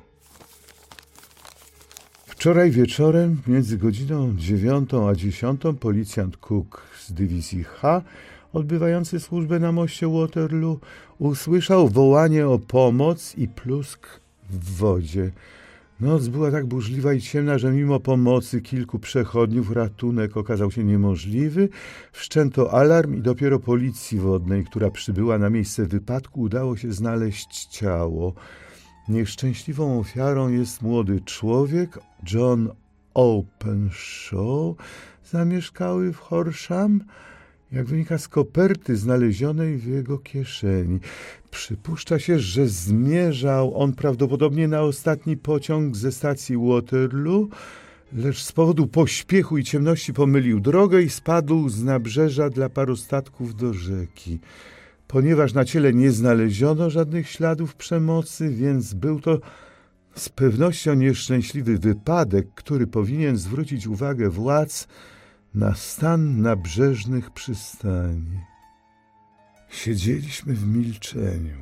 B: Wczoraj wieczorem, między godziną 9 a 10, policjant Cook z dywizji H, odbywający służbę na moście Waterloo, usłyszał wołanie o pomoc i plusk w wodzie. Noc była tak burzliwa i ciemna, że mimo pomocy kilku przechodniów ratunek okazał się niemożliwy. Wszczęto alarm i dopiero policji wodnej, która przybyła na miejsce wypadku, udało się znaleźć ciało. Nieszczęśliwą ofiarą jest młody człowiek, John Openshaw, zamieszkały w Horsham, jak wynika z koperty znalezionej w jego kieszeni. Przypuszcza się, że zmierzał on prawdopodobnie na ostatni pociąg ze stacji Waterloo, lecz z powodu pośpiechu i ciemności pomylił drogę i spadł z nabrzeża dla paru statków do rzeki. Ponieważ na ciele nie znaleziono żadnych śladów przemocy, więc był to z pewnością nieszczęśliwy wypadek, który powinien zwrócić uwagę władz na stan nabrzeżnych przystani. Siedzieliśmy w milczeniu.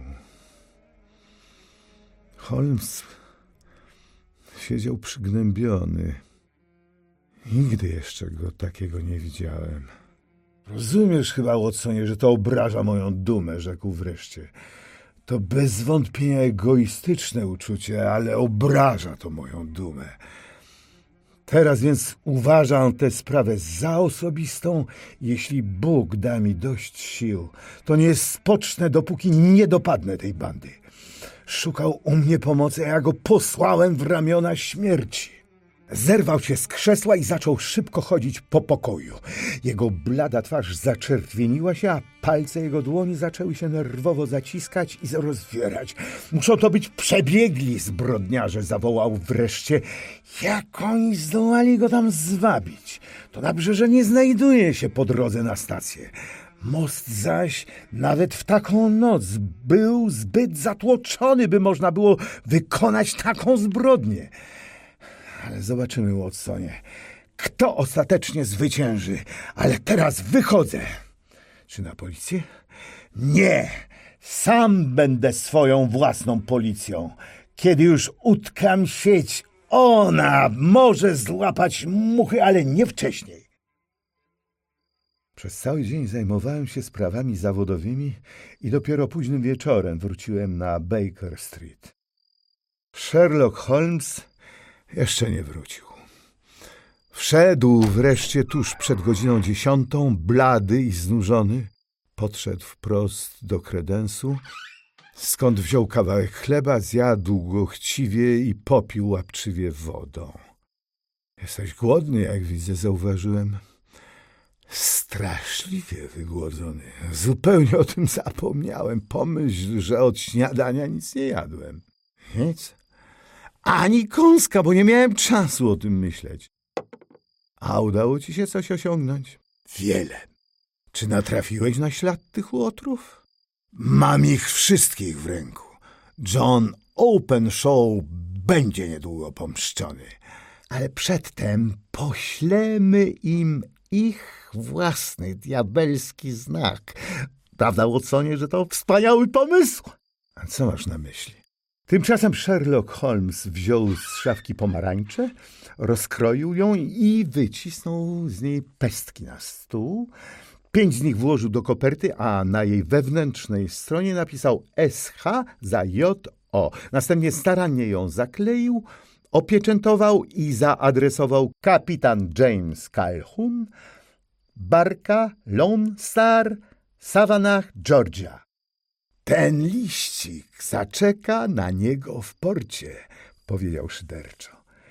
B: Holmes siedział przygnębiony. Nigdy jeszcze go takiego nie widziałem. Rozumiesz chyba, Watsonie, że to obraża moją dumę, rzekł wreszcie. To bez wątpienia egoistyczne uczucie, ale obraża to moją dumę. Teraz więc uważam tę sprawę za osobistą. Jeśli Bóg da mi dość sił, to nie spocznę, dopóki nie dopadnę tej bandy. Szukał u mnie pomocy, a ja go posłałem w ramiona śmierci. Zerwał się z krzesła i zaczął szybko chodzić po pokoju. Jego blada twarz zaczerwieniła się, a palce jego dłoni zaczęły się nerwowo zaciskać i rozwierać. Muszą to być przebiegli zbrodniarze, zawołał wreszcie. Jak oni zdołali go tam zwabić? To nabrzeże nie znajduje się po drodze na stację. Most zaś nawet w taką noc był zbyt zatłoczony, by można było wykonać taką zbrodnię. Ale zobaczymy, Watsonie, kto ostatecznie zwycięży. Ale teraz wychodzę. Czy na policję? Nie! Sam będę swoją własną policją. Kiedy już utkam sieć, ona może złapać muchy, ale nie wcześniej. Przez cały dzień zajmowałem się sprawami zawodowymi i dopiero późnym wieczorem wróciłem na Baker Street. Sherlock Holmes jeszcze nie wrócił. Wszedł wreszcie tuż przed godziną 10, blady i znużony. Podszedł wprost do kredensu, skąd wziął kawałek chleba, zjadł go chciwie i popił łapczywie wodą. Jesteś głodny, jak widzę, zauważyłem. Straszliwie wygłodzony. Zupełnie o tym zapomniałem. Pomyśl, że od śniadania nic nie jadłem. Nic? Ani kąska, bo nie miałem czasu o tym myśleć. A udało ci się coś osiągnąć? Wiele. Czy natrafiłeś na ślad tych łotrów? Mam ich wszystkich w ręku. John Openshaw będzie niedługo pomszczony. Ale przedtem poślemy im ich własny diabelski znak. Prawda, Watsonie, że to wspaniały pomysł? A co masz na myśli? Tymczasem Sherlock Holmes wziął z szafki pomarańczę, rozkroił ją i wycisnął z niej pestki na stół. 5 z nich włożył do koperty, a na jej wewnętrznej stronie napisał SH za JO. Następnie starannie ją zakleił, opieczętował i zaadresował kapitan James Calhoun, barka Lone Star, Savannah, Georgia. Ten liścik zaczeka na niego w porcie, powiedział szyderczo.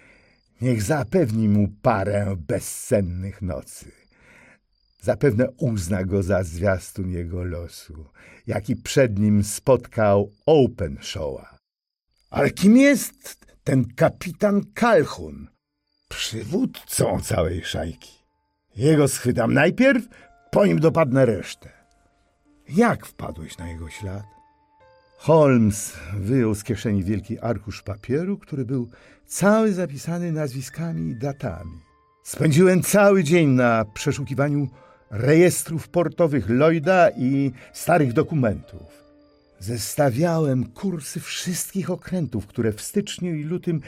B: Niech zapewni mu parę bezsennych nocy. Zapewne uzna go za zwiastun jego losu, jaki przed nim spotkał Openshawa. Ale kim jest ten kapitan Calhoun? Przywódcą całej szajki. Jego schwytam najpierw, po nim dopadnę resztę. Jak wpadłeś na jego ślad? Holmes wyjął z kieszeni wielki arkusz papieru, który był cały zapisany nazwiskami i datami. Spędziłem cały dzień na przeszukiwaniu rejestrów portowych Lloyda i starych dokumentów. Zestawiałem kursy wszystkich okrętów, które w styczniu i lutym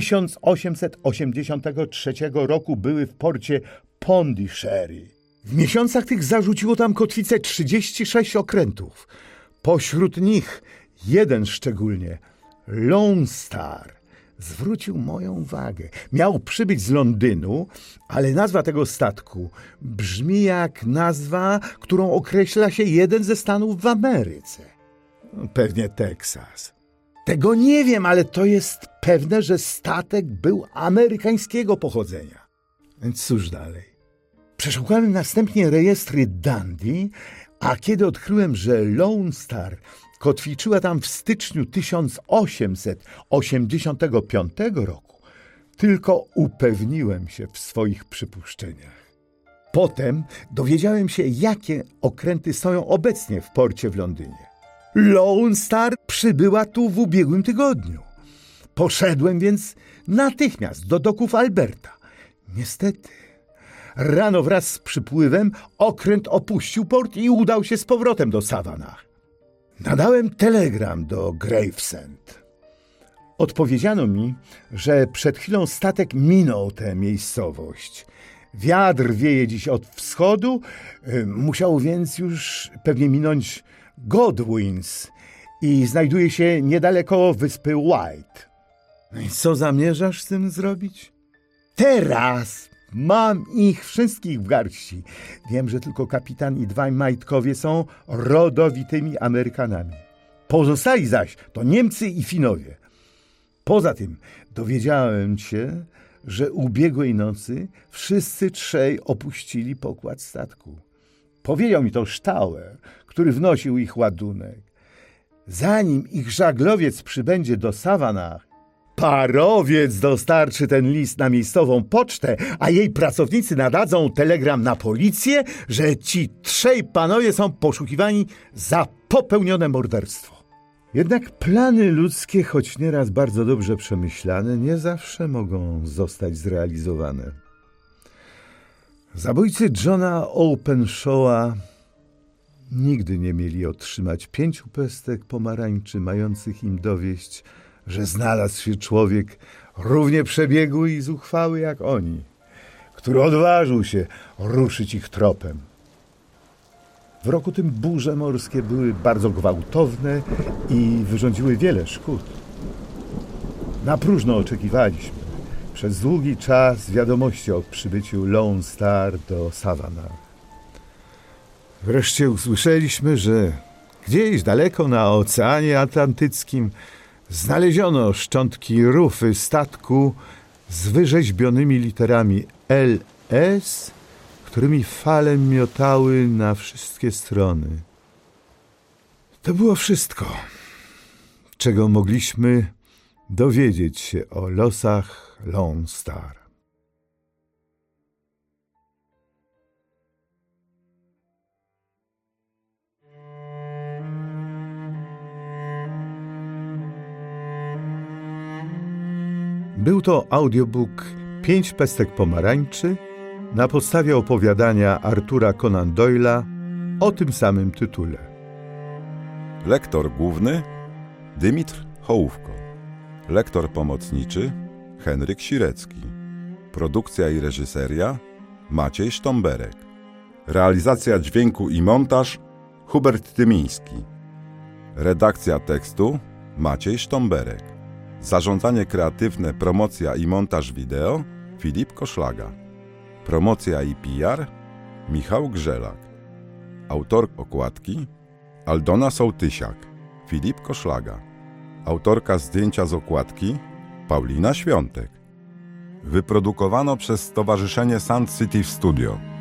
B: 1883 roku były w porcie Pondicherry. W miesiącach tych zarzuciło tam kotwicę 36 okrętów. Pośród nich jeden szczególnie, Lone Star, zwrócił moją uwagę. Miał przybyć z Londynu, ale nazwa tego statku brzmi jak nazwa, którą określa się jeden ze stanów w Ameryce. Pewnie Teksas. Tego nie wiem, ale to jest pewne, że statek był amerykańskiego pochodzenia. Więc cóż dalej? Przeszukałem następnie rejestry Dundee, a kiedy odkryłem, że Lone Star kotwiczyła tam w styczniu 1885 roku, tylko upewniłem się w swoich przypuszczeniach. Potem dowiedziałem się, jakie okręty stoją obecnie w porcie w Londynie. Lone Star przybyła tu w ubiegłym tygodniu. Poszedłem więc natychmiast do doków Alberta. Niestety, rano wraz z przypływem okręt opuścił port i udał się z powrotem do Savannah. Nadałem telegram do Gravesend. Odpowiedziano mi, że przed chwilą statek minął tę miejscowość. Wiatr wieje dziś od wschodu, musiał więc już pewnie minąć Godwins i znajduje się niedaleko wyspy White. No i co zamierzasz z tym zrobić? Teraz mam ich wszystkich w garści. Wiem, że tylko kapitan i dwaj majtkowie są rodowitymi Amerykanami. Pozostali zaś to Niemcy i Finowie. Poza tym dowiedziałem się, że ubiegłej nocy wszyscy trzej opuścili pokład statku. Powiedział mi to Stauer, który wnosił ich ładunek. Zanim ich żaglowiec przybędzie do Savannah, parowiec dostarczy ten list na miejscową pocztę, a jej pracownicy nadadzą telegram na policję, że ci trzej panowie są poszukiwani za popełnione morderstwo. Jednak plany ludzkie, choć nieraz bardzo dobrze przemyślane, nie zawsze mogą zostać zrealizowane. Zabójcy Johna Openshawa nigdy nie mieli otrzymać 5 pestek pomarańczy, mających im dowieść, że znalazł się człowiek równie przebiegły i zuchwały jak oni, który odważył się ruszyć ich tropem. W roku tym burze morskie były bardzo gwałtowne i wyrządziły wiele szkód. Na próżno oczekiwaliśmy przez długi czas wiadomości o przybyciu Lone Star do Savannah. Wreszcie usłyszeliśmy, że gdzieś daleko na Oceanie Atlantyckim znaleziono szczątki rufy statku z wyrzeźbionymi literami LS, którymi fale miotały na wszystkie strony. To było wszystko, czego mogliśmy dowiedzieć się o losach Lone Star. Był to audiobook 5 pestek pomarańczy na podstawie opowiadania Artura Conan Doyle'a o tym samym tytule.
C: Lektor główny Dymitr Hołówko. Lektor pomocniczy Henryk Sirecki. Produkcja i reżyseria Maciej Sztomberek. Realizacja dźwięku i montaż Hubert Tymiński. Redakcja tekstu Maciej Sztomberek. Zarządzanie kreatywne, promocja i montaż wideo Filip Koszlaga. Promocja i PR Michał Grzelak. Autor okładki Aldona Sołtysiak, Filip Koszlaga. Autorka zdjęcia z okładki Paulina Świątek. wyprodukowano przez Stowarzyszenie Sun City Studio.